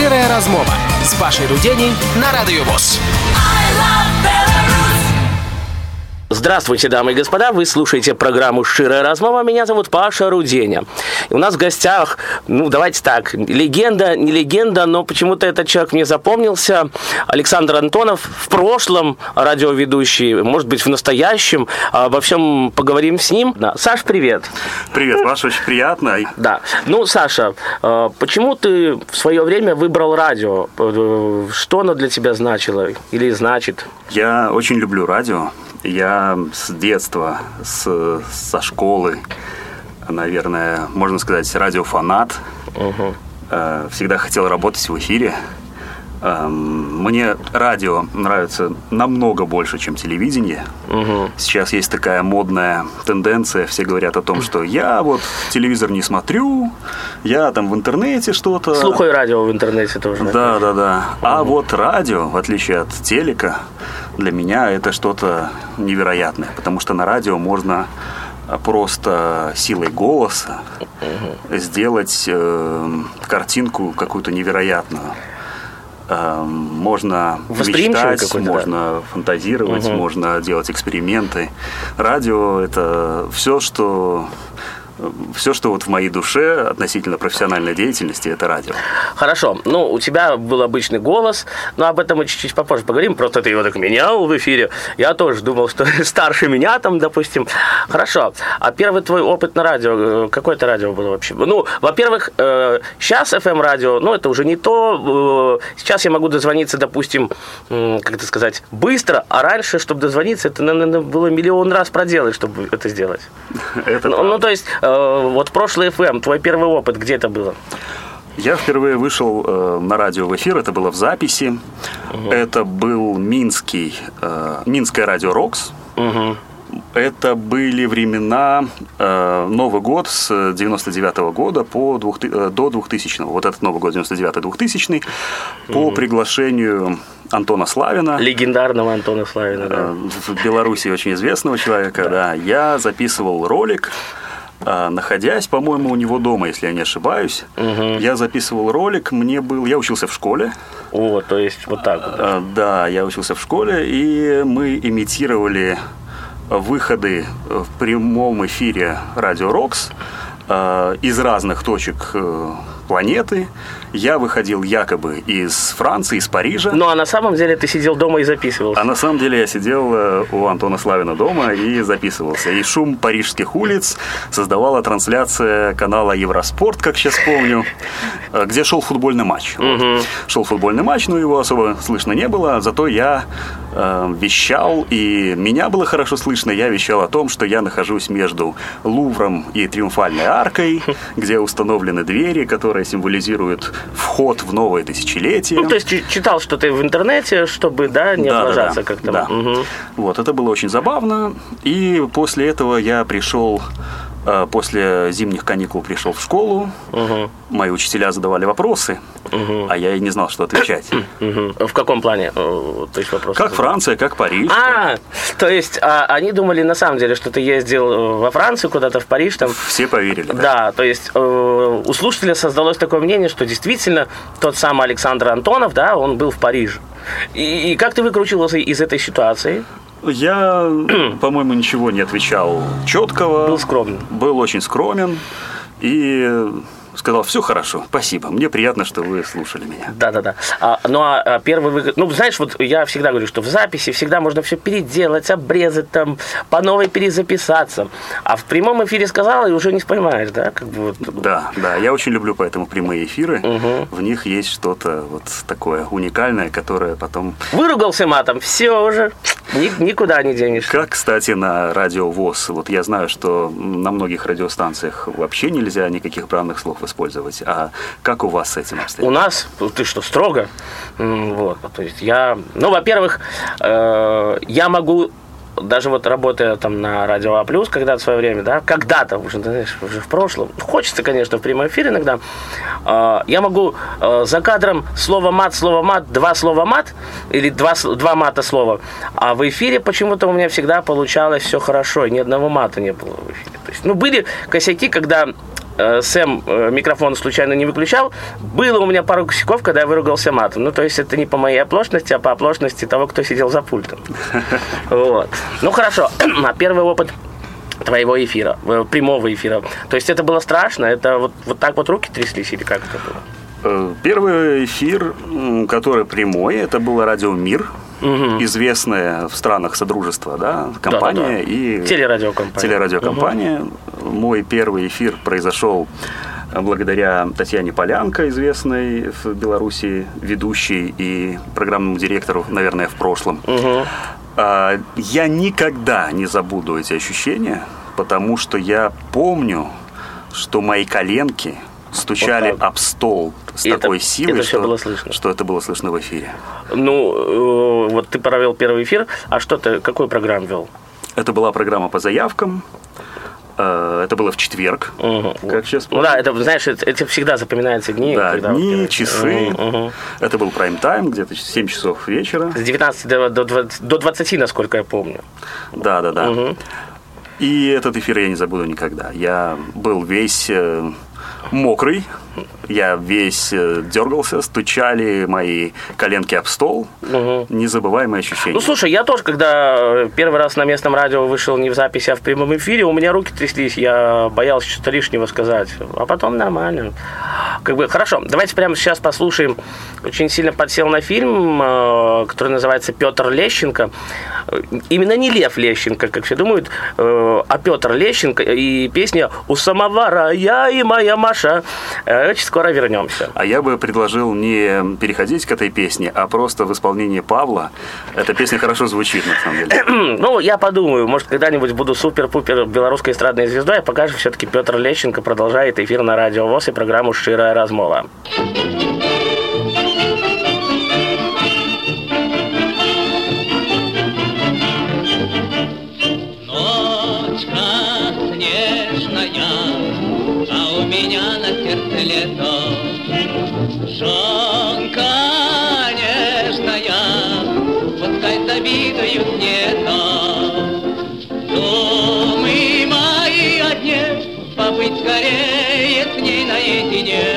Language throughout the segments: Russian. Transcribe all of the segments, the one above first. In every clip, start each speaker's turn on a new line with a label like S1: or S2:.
S1: Шчырая размова з Пашай Руденей на Радио ВОС.
S2: Здравствуйте, дамы и господа, вы слушаете программу «Шчырая размова». Меня зовут Паша Руденя. И у нас в гостях, давайте так, легенда, не легенда, но почему-то этот человек мне запомнился. Александр Антонов, в прошлом радиоведущий, может быть, в настоящем. Обо всем поговорим с ним. Да. Саш, привет.
S3: Привет, Паша, очень приятно.
S2: Да. Саша, почему ты в свое время выбрал радио? Что оно для тебя значило или значит?
S3: Я очень люблю радио. Я с детства, со школы, наверное, можно сказать, радиофанат. Всегда хотел работать в эфире. Мне радио нравится намного больше, чем телевидение. Сейчас есть такая модная тенденция. Все говорят о том, что я вот телевизор не смотрю, я там в интернете что-то...
S2: Слухаю радио в интернете тоже.
S3: Да. А вот радио, в отличие от телека, для меня это что-то невероятное. Потому что на радио можно просто силой голоса сделать картинку какую-то невероятную. Можно мечтать, можно фантазировать, можно делать эксперименты. Радио – это все, что вот в моей душе относительно профессиональной деятельности, это радио.
S2: Хорошо. У тебя был обычный голос, но об этом мы чуть-чуть попозже поговорим. Просто ты его так менял в эфире. Я тоже думал, что старше меня там, допустим. Хорошо. А первый твой опыт на радио, какое это радио было вообще? Во-первых, сейчас FM-радио, это уже не то. Сейчас я могу дозвониться, допустим, как это сказать, быстро, а раньше, чтобы дозвониться, это, наверное, было миллион раз проделать, чтобы это сделать. То есть... Вот прошлый FM, твой первый опыт, где это было?
S3: Я впервые вышел на радио в эфир, это было в записи. Это был Минское радио «Рокс». Это были времена, Новый год с 99-го года до 2000-го. Вот этот Новый год 99-2000 по приглашению Антона Славина.
S2: Легендарного Антона Славина, да.
S3: В Беларуси очень известного человека, да. Я записывал ролик, находясь, по-моему, у него дома, если я не ошибаюсь. Я записывал ролик, я учился в школе.
S2: То есть вот так вот.
S3: Да, я учился в школе, и мы имитировали выходы в прямом эфире Радио Рокс из разных точек планеты. Я выходил якобы из Франции, из Парижа.
S2: А на самом деле ты сидел дома и записывался.
S3: А на самом деле я сидел у Антона Славина дома и записывался. И шум парижских улиц создавала трансляция канала Евроспорт, как сейчас помню, где шел футбольный матч. Шел футбольный матч, но его особо слышно не было. Зато я вещал, и меня было хорошо слышно. Я вещал о том, что я нахожусь между Лувром и Триумфальной аркой, где установлены двери, которые символизируют вход в новое тысячелетие.
S2: То есть читал что-то в интернете, чтобы, не облажаться как-то.
S3: Да. Вот, это было очень забавно. И после этого я пришел, после зимних каникул пришел в школу. Мои учителя задавали вопросы, а я и не знал, что отвечать.
S2: В каком плане? То есть вопрос?
S3: Как Франция, как Париж.
S2: То есть они думали на самом деле, что ты ездил во Францию, куда-то в Париж. Там.
S3: Все поверили.
S2: Да, то есть у слушателя создалось такое мнение, что действительно тот самый Александр Антонов, он был в Париже. И как ты выкручивался из этой ситуации?
S3: Я, по-моему, ничего не отвечал четкого.
S2: Был скромен.
S3: Был очень скромен. И сказал: все хорошо, спасибо, мне приятно, что вы слушали меня.
S2: Да. Первый выход... знаешь, вот я всегда говорю, что в записи всегда можно все переделать, обрезать, там, по новой перезаписаться. А в прямом эфире сказал, и уже не вспоминаешь, да?
S3: Да, я очень люблю поэтому прямые эфиры. В них есть что-то вот такое уникальное, которое потом...
S2: Выругался матом, все уже, никуда не денешься.
S3: Как, кстати, на радио ВОС. Вот я знаю, что на многих радиостанциях вообще нельзя никаких бранных слов использовать. А как у вас с этим обстоит?
S2: У нас, ты что, строго? То есть я... во-первых, я могу даже вот работая там на Радио А+, когда-то в свое время, да, когда-то, уже, знаешь, уже в прошлом, хочется, конечно, в прямом эфире иногда, я могу за кадром слово мат, два слова мат, или два мата слова, а в эфире почему-то у меня всегда получалось все хорошо, и ни одного мата не было в эфире. То есть, были косяки, когда Сэм микрофон случайно не выключал. Было у меня пару косяков, когда я выругался матом. Ну, то есть это не по моей оплошности, а по оплошности того, кто сидел за пультом. Вот. Ну, хорошо. А первый опыт твоего эфира, прямого эфира. То есть это было страшно? Это вот так вот руки тряслись или как это было?
S3: Первый эфир, который прямой, это было радио «Мир», известная в странах Содружества, да, компания.
S2: Да.
S3: И
S2: телерадиокомпания.
S3: Мой первый эфир произошел благодаря Татьяне Полянко, известной в Беларуси ведущей и программному директору, наверное, в прошлом. Я никогда не забуду эти ощущения, потому что я помню, что мои коленки стучали об стол с такой силой, что это было слышно в эфире.
S2: Ну, вот ты провел первый эфир, а какую программу вел?
S3: Это была программа по заявкам. Это было в четверг, как сейчас помню.
S2: Ну да, это, знаешь, это всегда запоминаются дни.
S3: Да, дни, часы. Это был прайм-тайм, где-то 7 часов вечера.
S2: С 19 до 20, насколько я помню.
S3: Да. И этот эфир я не забуду никогда. Я был весь мокрый, я весь дергался, стучали мои коленки об стол. Незабываемые ощущения.
S2: Ну, слушай, я тоже, когда первый раз на местном радио вышел не в записи, а в прямом эфире, у меня руки тряслись, я боялся что-то лишнего сказать. А потом нормально. Хорошо, давайте прямо сейчас послушаем. Очень сильно подсел на фильм, который называется «Петр Лещенко». Именно не Лев Лещенко, как все думают, а Петр Лещенко и песня «У самовара я и моя Маша». Очень скоро вернемся.
S3: А я бы предложил не переходить к этой песне, а просто в исполнении Павла. Эта песня хорошо звучит, на самом деле.
S2: Ну, я подумаю, может, когда-нибудь буду супер-пупер белорусской эстрадной звездой, а пока же все-таки Петр Лещенко продолжает эфир на Радио ВОС и программу «Шчырая размова».
S4: Жонка нежная, пускай завидуют мне-то. Думы мои одни, побыть скорее с ней наедине.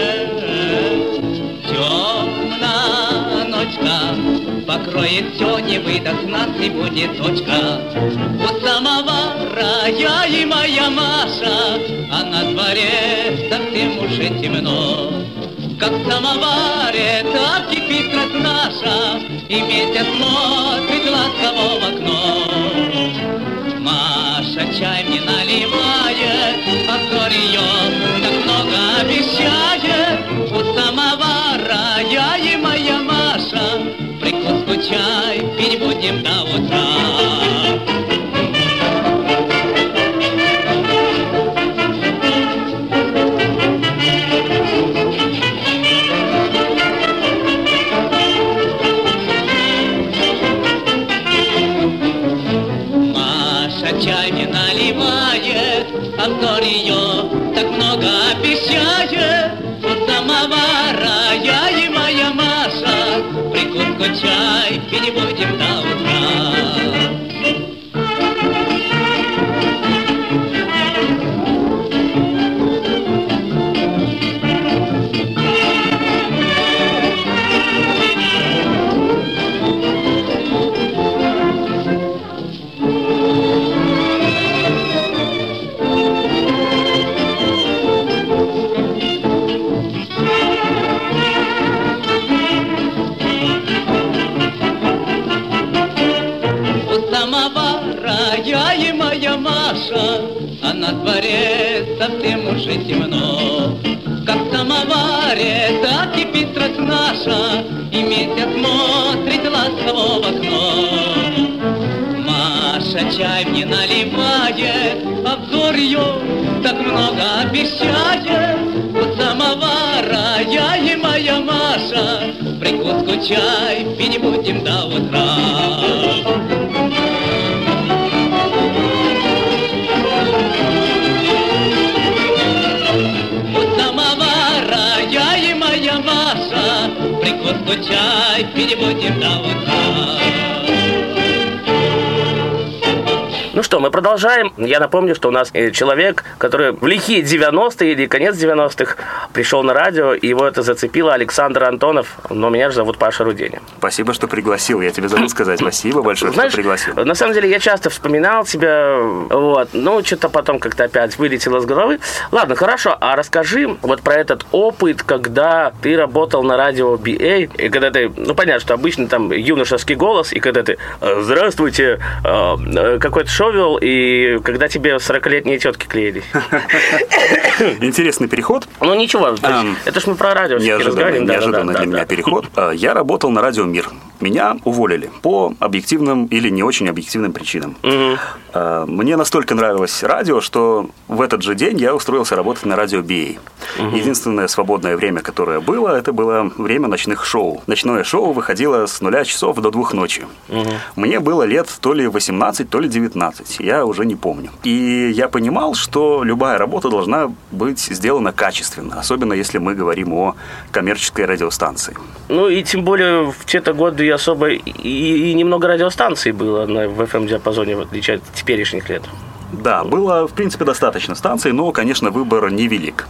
S4: Темная ночка покроет все, не выдаст нас и будет точка. У самовара я и моя Маша, а на дворе совсем уже темно. Как в самоваре, так кипит страсть наша, и месяц смотрит ласково в окно. Маша чай мне наливает, а взор ее так много обещает. У самовара я и моя Маша, прикуску чай пить будем до утра. Обзор ее так много обещает. У самовара я и моя Маша, прикуску чай пить будем до утра. А на дворе совсем уже темно. Как в самоваре, так кипит страсть наша, и месяц смотрит ласково в окно. Маша чай мне наливает, обзор ее так много обещает. У самовара я и моя Маша, прикуску чай пить будем до утра. Чай пить будем до утра.
S2: Ну что, мы продолжаем. Я напомню, что у нас человек, который в лихие 90-е или конец 90-х пришел на радио, и его это зацепило, Александр Антонов, но меня же зовут Паша Руденин.
S3: Спасибо, что пригласил. Я тебе забыл сказать спасибо большое,
S2: Знаешь,
S3: что пригласил.
S2: На самом деле я часто вспоминал тебя, вот, но что-то потом как-то опять вылетело с головы. Ладно, хорошо, а расскажи вот про этот опыт, когда ты работал на радио BA, и когда ты, ну понятно, что обычно там юношеский голос, и когда ты «Здравствуйте», какой-то шоу вел, и когда тебе 40-летние тетки клеились.
S3: Интересный переход.
S2: Ну ничего, это ж мы про радио разговариваем.
S3: Неожиданно для меня переход. Я работал на радио «Мир». Меня уволили по объективным или не очень объективным причинам. Мне настолько нравилось радио, что в этот же день я устроился работать на радио BA. Единственное свободное время, которое было, это было время ночных шоу. Ночное шоу выходило с 0 часов до 2 ночи. Мне было лет то ли 18, то ли 19, я уже не помню. И я понимал, что любая работа должна быть сделана качественно, особенно если мы говорим о коммерческой радиостанции.
S2: Ну и тем более в те-то годы особо и немного радиостанций было в FM-диапазоне, в отличие от теперешних лет.
S3: Да, было, в принципе, достаточно станций, но, конечно, выбор невелик.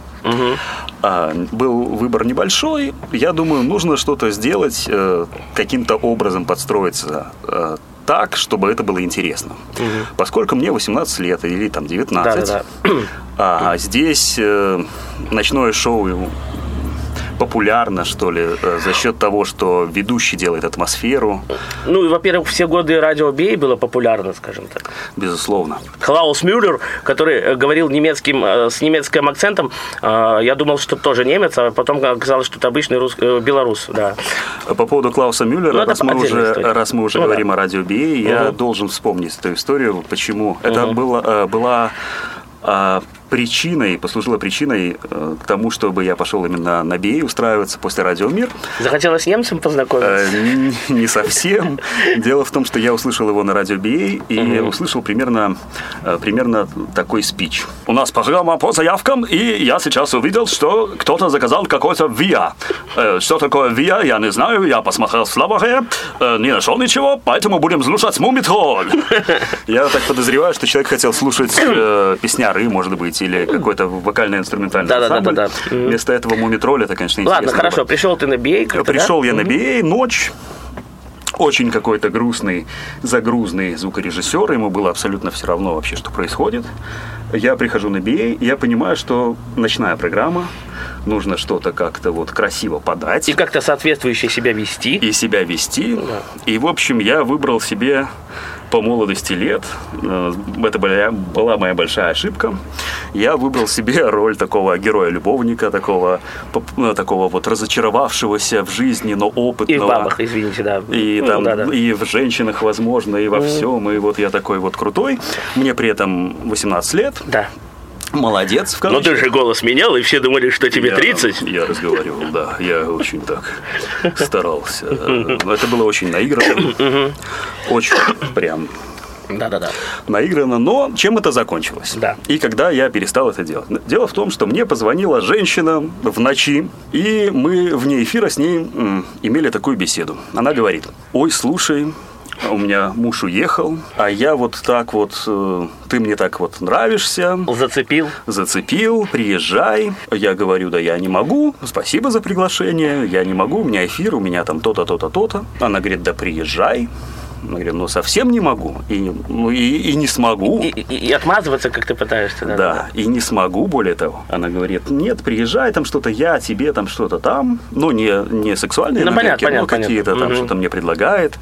S3: Был выбор небольшой. Я думаю, нужно что-то сделать, каким-то образом подстроиться так, чтобы это было интересно. Поскольку мне 18 лет или там 19, а здесь ночное шоу популярно, что ли, за счет того, что ведущий делает атмосферу. Ну и, во-первых, все годы радио BA было популярно, скажем так. Безусловно.
S2: Клаус Мюллер, который говорил с немецким акцентом, я думал, что тоже немец, а потом оказалось, что это обычный белорус. Да.
S3: По поводу Клауса Мюллера, раз мы уже говорим о радио BA, я должен вспомнить эту историю, почему. Это была послужила причиной к тому, чтобы я пошел именно на BA устраиваться после радио «Мир».
S2: Захотелось с немцем познакомиться?
S3: Не совсем. Дело в том, что я услышал его на радио BA и услышал примерно такой спич. У нас программа по заявкам, и я сейчас увидел, что кто-то заказал какой-то ВИА. Что такое ВИА, я не знаю, я посмотрел в словаре, не нашел ничего, поэтому будем слушать Мумитроль. Я так подозреваю, что человек хотел слушать песняры, может быть, или какой-то вокально-инструментальный ансамбль. Да. Вместо этого Мумитроль, это, конечно, интересно.
S2: Ладно, хорошо, пришел ты на BA.
S3: Пришел я на BA, ночь. Очень какой-то загрузный звукорежиссер, ему было абсолютно все равно вообще, что происходит. Я прихожу на BA, я понимаю, что ночная программа, нужно что-то как-то вот красиво подать.
S2: И как-то соответствующе себя вести.
S3: Да. И, в общем, я выбрал себе по молодости лет, это была моя большая ошибка, я выбрал себе роль такого героя-любовника, такого вот разочаровавшегося в жизни, но опытного.
S2: И в бабах, извините, да.
S3: И в женщинах, возможно, и во всем, и вот я такой вот крутой. Мне при этом 18 лет. Да. Молодец.
S2: Но ты же голос менял, и все думали, что тебе 30.
S3: Я разговаривал, да. Я очень так старался. Это было очень наигранно. Очень прям...
S2: Да.
S3: Наигранно, но чем это закончилось?
S2: Да.
S3: И когда я перестал это делать? Дело в том, что мне позвонила женщина в ночи, и мы вне эфира с ней имели такую беседу. Она говорит: ой, слушай, у меня муж уехал, а я вот так вот, ты мне так вот нравишься. Зацепил, приезжай. Я говорю, да я не могу, спасибо за приглашение, я не могу, у меня эфир, у меня там то-то, то-то, то-то. Она говорит, да приезжай. Я говорю, ну совсем не могу, и не смогу.
S2: И отмазываться, как ты пытаешься.
S3: Да, и не смогу, более того. Она говорит, нет, приезжай, там что-то я, тебе там что-то там. Ну, не сексуальные намеки, но какие-то там что-то мне предлагает.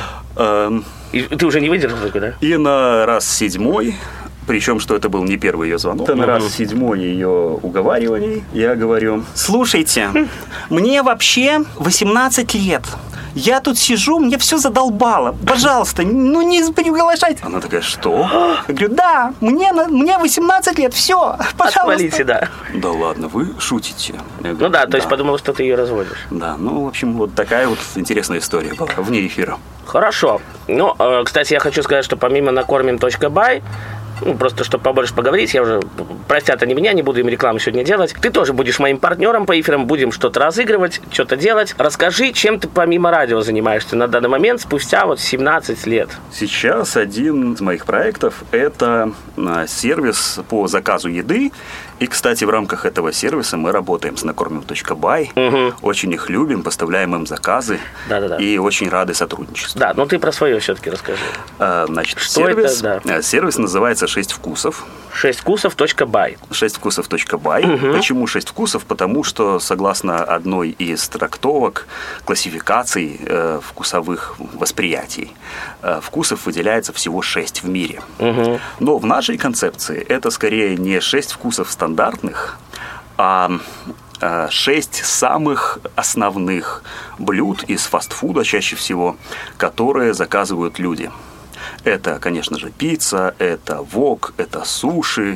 S2: И ты уже не выдержал такой, да?
S3: И на раз 7-й, причем, что это был не первый ее звонок, это на раз 7-й ее уговариваний, я говорю, слушайте, мне вообще 18 лет. Я тут сижу, мне все задолбало. Пожалуйста, ну не приглашайте. Она такая, что? Я говорю, да, мне 18 лет, все, пожалуйста.
S2: Отвалите, да.
S3: Да ладно, вы шутите.
S2: Говорю, ну да, то есть подумала, что ты ее разводишь.
S3: Да, ну, в общем, вот такая вот интересная история была вне эфира.
S2: Хорошо. Ну, кстати, я хочу сказать, что помимо накормим.бай, просто чтобы побольше поговорить, я уже, простят они меня, не буду им рекламу сегодня делать. Ты тоже будешь моим партнером по эфирам, будем что-то разыгрывать, что-то делать. Расскажи, чем ты помимо радио занимаешься на данный момент, спустя 17 лет?
S3: Сейчас один из моих проектов – это сервис по заказу еды. И, кстати, в рамках этого сервиса мы работаем с накормим.бай. Очень их любим, поставляем им заказы.
S2: Да-да-да.
S3: И очень рады сотрудничеству.
S2: Да, но ты про свое все-таки расскажи.
S3: Значит,
S2: что
S3: сервис,
S2: это? Да.
S3: Сервис называется «6 вкусов».
S2: 6вкусов.бай.
S3: 6вкусов.бай. Почему 6 вкусов? Потому что, согласно одной из трактовок, классификаций вкусовых восприятий, вкусов выделяется всего 6 в мире. Но в нашей концепции это скорее не 6 вкусов стандартных, а 6 самых основных блюд из фастфуда чаще всего, которые заказывают люди. Это, конечно же, пицца, это вок, это суши,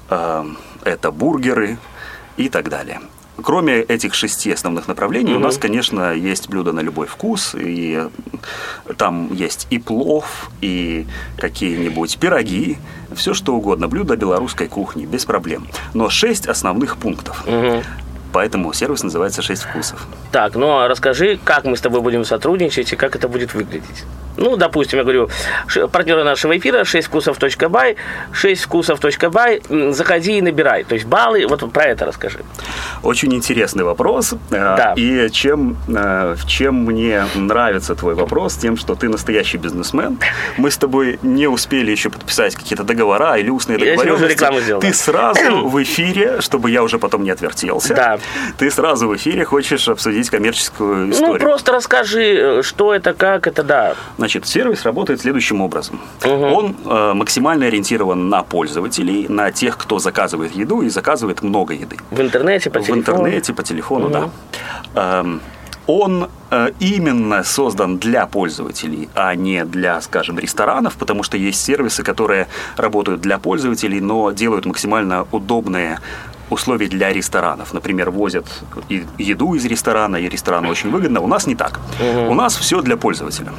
S3: это бургеры и так далее. Кроме этих 6 основных направлений, у нас, конечно, есть блюда на любой вкус, и там есть и плов, и какие-нибудь пироги, все что угодно, блюда белорусской кухни, без проблем. Но 6 основных пунктов. Поэтому сервис называется «6 вкусов».
S2: Так, ну а расскажи, как мы с тобой будем сотрудничать и как это будет выглядеть. Ну, допустим, я говорю, партнеры нашего эфира 6вкусов.бай, 6вкусов.бай, заходи и набирай. То есть баллы, вот про это расскажи.
S3: Очень интересный вопрос.
S2: Да.
S3: И чем мне нравится твой вопрос, тем, что ты настоящий бизнесмен. Мы с тобой не успели еще подписать какие-то договора или устные договоренности.
S2: Я уже рекламу сделал.
S3: Ты сразу в эфире, чтобы я уже потом не отвертелся,
S2: да.
S3: Ты сразу в эфире хочешь обсудить коммерческую историю.
S2: Ну, просто расскажи, что это, как это, да.
S3: Значит, сервис работает следующим образом. Он максимально ориентирован на пользователей, на тех, кто заказывает еду и заказывает много еды.
S2: В интернете, по телефону?
S3: В интернете, по телефону, да. Он именно создан для пользователей, а не для, скажем, ресторанов, потому что есть сервисы, которые работают для пользователей, но делают максимально удобные условия для ресторанов. Например, возят еду из ресторана, и ресторану очень выгодно. У нас не так. У нас все для пользователя.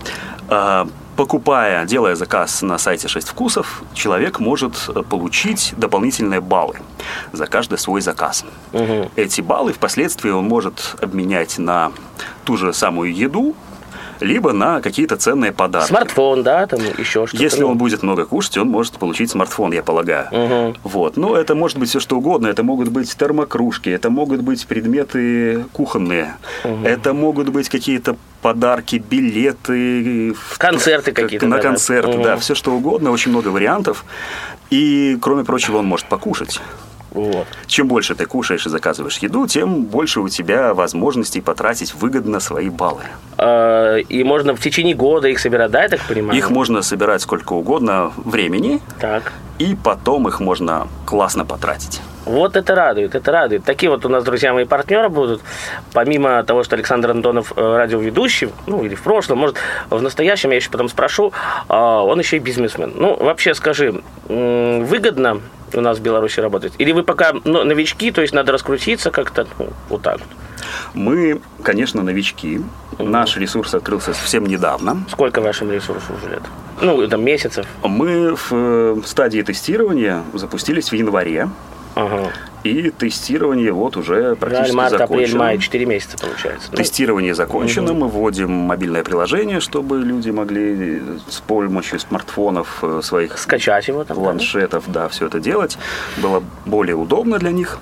S3: Делая заказ на сайте 6 вкусов, человек может получить дополнительные баллы за каждый свой заказ. Эти баллы впоследствии он может обменять на ту же самую еду, либо на какие-то ценные подарки.
S2: Смартфон, да, там еще что-то.
S3: Если он будет много кушать, он может получить смартфон, я полагаю. Вот. Но это может быть все что угодно. Это могут быть термокружки, это могут быть предметы кухонные, это могут быть какие-то подарки, билеты.
S2: Концерты какие-то.
S3: На концерты, да, все что угодно, очень много вариантов. И, кроме прочего, он может покушать.
S2: Вот.
S3: Чем больше ты кушаешь и заказываешь еду, тем больше у тебя возможностей потратить выгодно свои баллы.
S2: И можно в течение года их собирать, да, я так понимаю?
S3: Их можно собирать сколько угодно времени,
S2: так.
S3: И потом их можно классно потратить.
S2: Вот это радует, это радует. Такие вот у нас, друзья мои, партнеры будут. Помимо того, что Александр Антонов радиоведущий, ну или в прошлом, может, в настоящем, я еще потом спрошу, он еще и бизнесмен. Ну, вообще скажи, выгодно у нас в Беларуси работать? Или вы пока новички, то есть надо раскрутиться как-то, вот так вот?
S3: Мы, конечно, новички. Наш ресурс открылся совсем недавно.
S2: Сколько вашим ресурсу уже лет? Ну, там, месяцев?
S3: Мы в стадии тестирования запустились в январе.
S2: Ага.
S3: И тестирование вот уже практически
S2: март,
S3: закончено.
S2: апрель, май, 4 месяца получается.
S3: Тестирование закончено. Мы вводим мобильное приложение, чтобы люди могли с помощью смартфонов своих
S2: скачать его там,
S3: планшетов, да, все это делать. Было более удобно для них.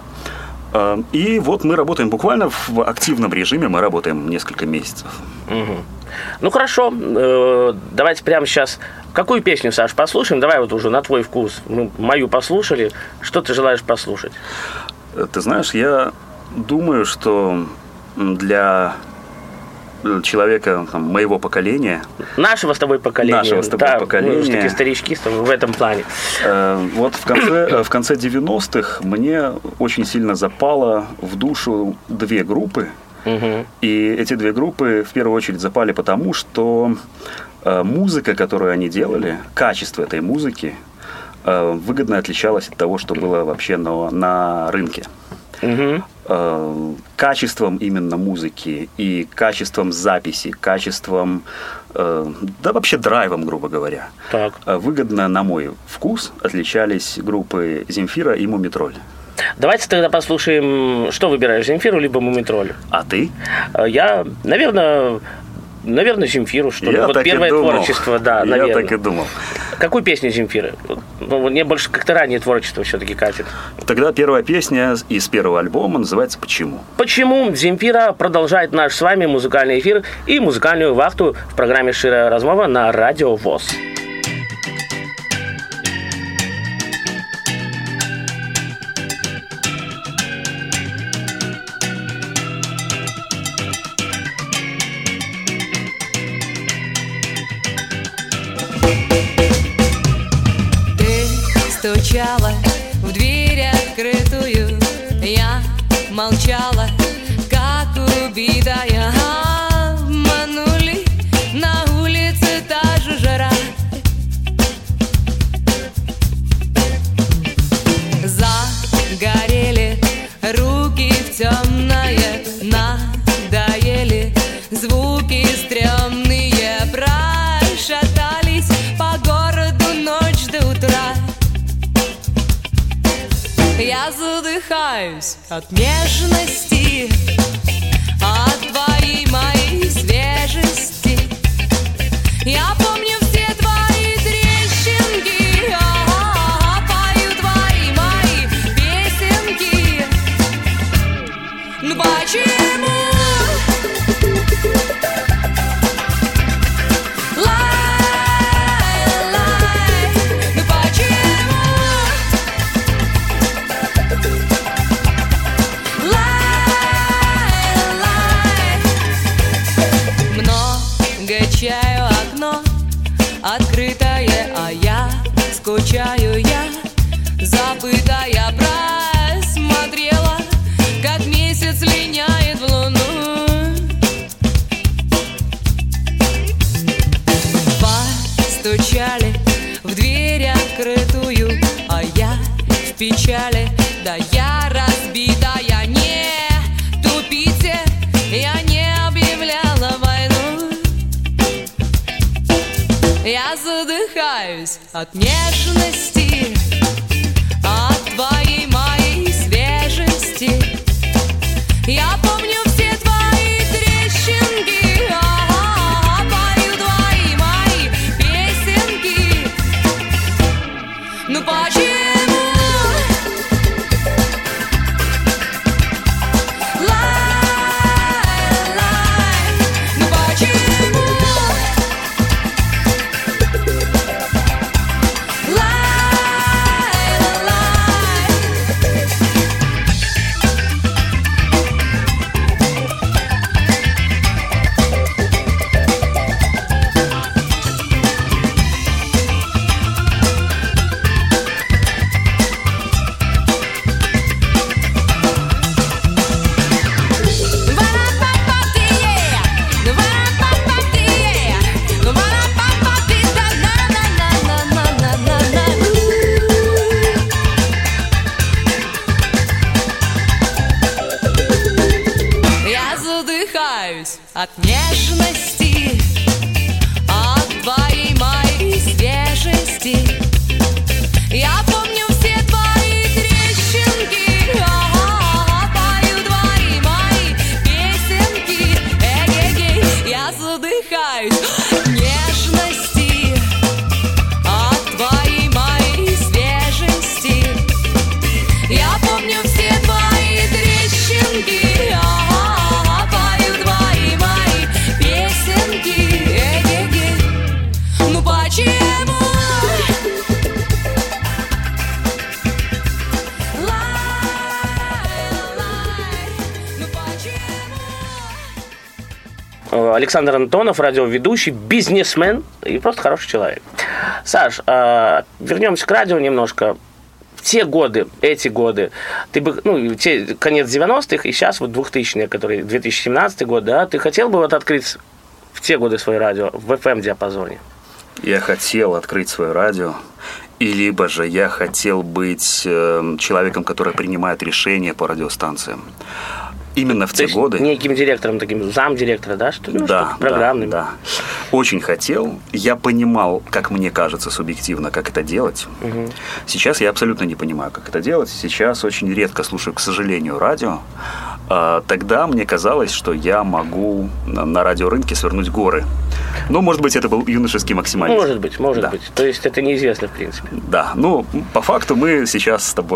S3: И вот мы работаем буквально в активном режиме, мы работаем несколько месяцев.
S2: Ну хорошо, давайте прямо сейчас. Какую песню, Саш, послушаем? Давай вот уже на твой вкус. Мы мою послушали. Что ты желаешь послушать?
S3: Ты знаешь, я думаю, что для человека там, моего поколения...
S2: Нашего с тобой поколения.
S3: Нашего с тобой поколения.
S2: Мы такие старички с тобой в этом плане.
S3: Вот в конце 90-х мне очень сильно запало в душу 2 группы. И эти 2 группы в первую очередь запали потому, что музыка, которую они делали, качество этой музыки выгодно отличалось от того, что было вообще на рынке. качеством именно музыки и качеством записи, качеством, да вообще драйвом, грубо говоря,
S2: Так.
S3: выгодно, на мой вкус, отличались группы Земфира и Мумитроль.
S2: Давайте тогда послушаем, что выбираешь, Земфиру либо Мумитроль?
S3: А ты?
S2: Я, наверное, Земфиру, что ли.
S3: Я
S2: Вот
S3: так
S2: первое
S3: и думал.
S2: творчество, да, наверное.
S3: Я так и думал.
S2: Какую песню Земфиры? Ну, мне больше как-то раннее творчество все-таки катит.
S3: Тогда первая песня из первого альбома называется «Почему?».
S2: Почему Земфира продолжает наш с вами музыкальный эфир и музыкальную вахту в программе «Шчира размова» на Радио ВОС.
S5: Стучала в дверь открытую, я молчала, как убитая. Обманули, на улице та же жара. Загорели руки в темное, надоели звуки стрёмные, прошатались по городу ночь до утра. Я задыхаюсь от нежности, от твоей моей свежести. Я помню все твои трещинки, пою твои мои песенки. Ну почему? Чаю окно открытое, а я скучаю, я забытая, просмотрела, как месяц линяет в луну. Постучали в дверь открытую, а я в печали, да я разбитая. Не тупите, я не объявляла войну. Я задыхаюсь от нежности, от твоей моей свежести. Я помню все твои трещинки, пою твои мои песенки. Ну почему? Ну почему? От нежности, от твоей моей свежести. Я помню все твои трещинки, пою твои мои песенки. Эгегей, я задыхаюсь от нежности, от твоей моей свежести. Я помню все твои трещинки.
S2: Александр Антонов, радиоведущий, бизнесмен и просто хороший человек. Саш, вернемся к радио немножко. Те годы, эти годы, ты бы, конец 90-х и сейчас вот 2000-е, который 2017 год, да, ты хотел бы вот открыть в те годы свое радио в FM-диапазоне?
S3: Я хотел открыть свое радио, И либо же я хотел быть человеком, который принимает решения по радиостанциям. Именно в те годы.
S2: Неким директором, таким замдиректора, да? Что ли?
S3: Да,
S2: программным.
S3: да. Очень хотел. Я понимал, как мне кажется субъективно, как это делать. Угу. Сейчас я абсолютно не понимаю, как это делать. Сейчас очень редко слушаю, к сожалению, радио. Тогда мне казалось, что я могу на радиорынке свернуть горы. Ну, может быть, это был юношеский максимализм.
S2: Может быть. То есть это неизвестно, в принципе.
S3: Да. Ну, по факту мы сейчас с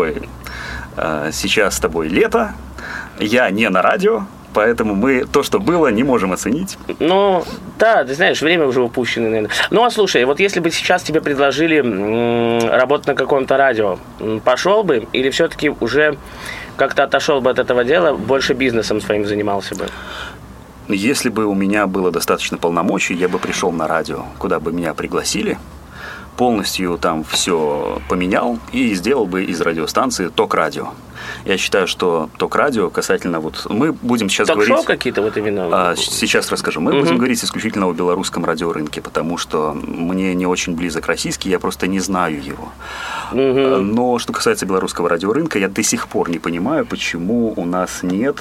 S3: тобой лето. Я не на радио, поэтому мы то, что было, не можем оценить.
S2: Ну, да, ты знаешь, время уже упущено, наверное. Ну, а слушай, вот если бы сейчас тебе предложили работать на каком-то радио, пошел бы или все-таки уже как-то отошел бы от этого дела, больше бизнесом своим занимался бы?
S3: Если бы у меня было достаточно полномочий, я бы пришел на радио, куда бы меня пригласили, полностью там все поменял и сделал бы из радиостанции ток-радио. Я считаю, что ток-радио касательно вот... Мы будем сейчас говорить...
S2: Ток-шоу какие-то вот именно?
S3: Сейчас расскажу. Мы будем говорить исключительно о белорусском радиорынке, потому что мне не очень близок российский, я просто не знаю его. Но что касается белорусского радиорынка, я до сих пор не понимаю, почему у нас нет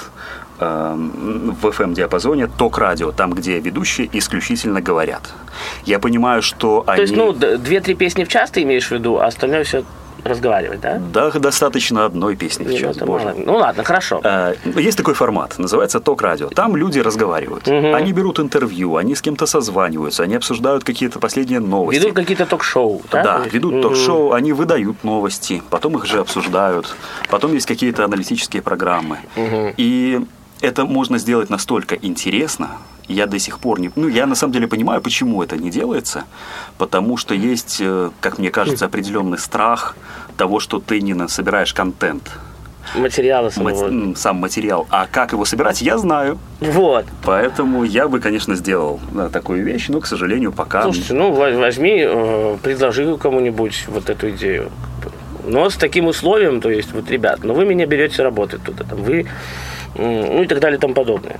S3: в FM-диапазоне ток-радио, там, где ведущие исключительно говорят. Я понимаю, что они...
S2: То есть, 2-3 песни в час ты имеешь в виду, а остальное все разговаривать, да?
S3: Да, достаточно одной песни в час.
S2: Ну ладно, хорошо.
S3: Есть такой формат, называется ток-радио. Там люди разговаривают. Они берут интервью, они с кем-то созваниваются, они обсуждают какие-то последние новости.
S2: Ведут какие-то ток-шоу, да?
S3: Да, ведут ток-шоу, они выдают новости, потом их же обсуждают, потом есть какие-то аналитические программы. И это можно сделать настолько интересно, я до сих пор не... я на самом деле понимаю, почему это не делается, потому что есть, как мне кажется, определенный страх того, что ты не собираешь контент.
S2: Материала самого.
S3: Сам материал. А как его собирать, я знаю.
S2: Вот.
S3: Поэтому я бы, конечно, сделал такую вещь, но, к сожалению, пока...
S2: Слушайте, возьми, предложи кому-нибудь вот эту идею. Но с таким условием, то есть, вот, ребят, вы меня берете работать туда, там, вы... и так далее и тому подобное.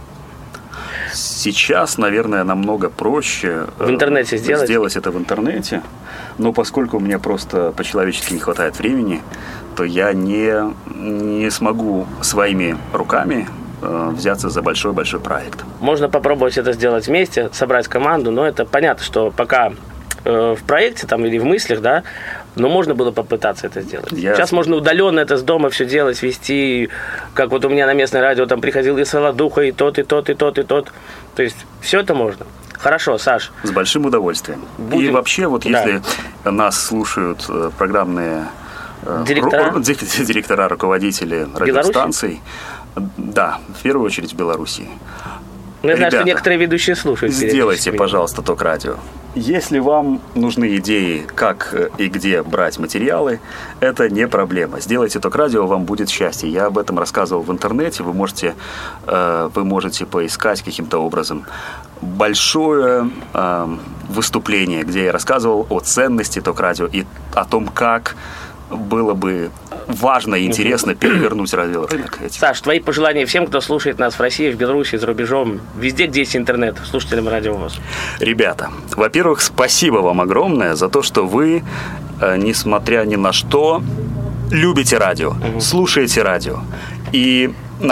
S3: Сейчас, наверное, намного проще
S2: в интернете
S3: сделать это в интернете, но поскольку у меня просто по-человечески не хватает времени, то я не смогу своими руками взяться за большой-большой проект. Можно
S2: попробовать это сделать вместе, собрать команду, но это понятно, что пока в проекте там, или в мыслях, да, но можно было попытаться это сделать. Сейчас можно удаленно это с дома все делать, вести, как вот у меня на местное радио там приходил и Солодуха, и тот, и тот, и тот, и тот. То есть все это можно. Хорошо, Саш.
S3: С большим удовольствием. И вообще, вот если нас слушают программные директора, руководители радиостанций, да, в первую очередь в Беларуси.
S2: Я знаю, что некоторые ведущие слушают.
S3: Сделайте, пожалуйста, ток-радио. Если вам нужны идеи, как и где брать материалы, это не проблема. Сделайте ток-радио, вам будет счастье. Я об этом рассказывал в интернете, вы можете поискать каким-то образом большое выступление, где я рассказывал о ценности ток-радио и о том, как было бы важно и интересно перевернуть радиорынок.
S2: Саш, твои пожелания всем, кто слушает нас в России, в Беларуси, за рубежом, везде, где есть интернет, слушателям Радио ВОС.
S3: Ребята, во-первых, спасибо вам огромное за то, что вы, несмотря ни на что, любите радио, слушаете радио и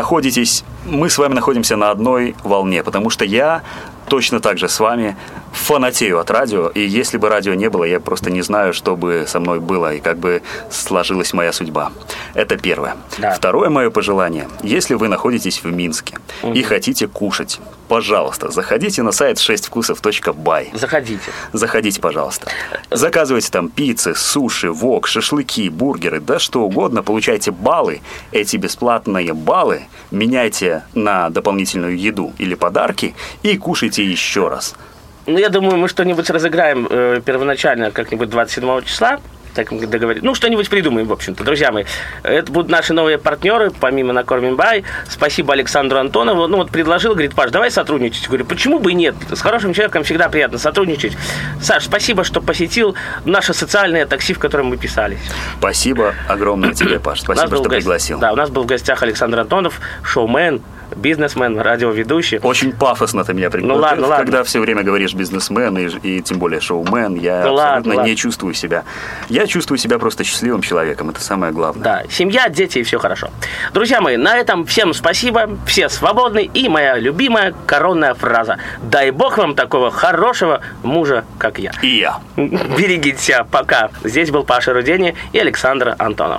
S3: мы с вами находимся на одной волне, потому что я точно так же с вами фанатею от радио, и если бы радио не было, я просто не знаю, что бы со мной было и как бы сложилась моя судьба. Это первое. Да. Второе мое пожелание. Если вы находитесь в Минске и хотите кушать, пожалуйста, заходите на сайт 6вкусов.бай. Заходите, пожалуйста. Заказывайте там пиццы, суши, вок, шашлыки, бургеры, да что угодно. Получайте баллы. Эти бесплатные баллы меняйте на дополнительную еду или подарки и кушайте еще раз.
S2: Я думаю, мы что-нибудь разыграем первоначально как-нибудь 27 числа. Так договорились. Что-нибудь придумаем, в общем-то. Друзья мои, это будут наши новые партнеры, помимо Накормим Бай. Спасибо Александру Антонову. Предложил, говорит, Паш, давай сотрудничать. Говорю, почему бы и нет? С хорошим человеком всегда приятно сотрудничать. Саш, спасибо, что посетил наше социальное такси, в котором мы писались.
S3: Спасибо огромное тебе, Паш. Спасибо, что пригласил.
S2: Да, у нас был в гостях Александр Антонов, шоумен, бизнесмен, радиоведущий.
S3: Очень пафосно ты меня пригласил.
S2: Ну ладно,
S3: Когда все время говоришь бизнесмен и тем более шоумен, я
S2: Ну
S3: абсолютно
S2: ладно.
S3: не чувствую себя. Я чувствую себя просто счастливым человеком. Это самое главное.
S2: Да, семья, дети и все хорошо. Друзья мои, на этом всем спасибо, все свободны. И моя любимая коронная фраза. Дай бог вам такого хорошего мужа, как я.
S3: И я.
S2: Берегите себя, пока. Здесь был Паша Рудени и Александр Антонов.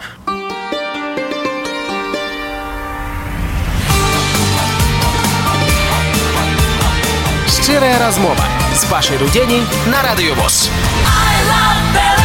S1: Щирая розмова з Пашей Руденій на Радіо ВОС.
S5: I love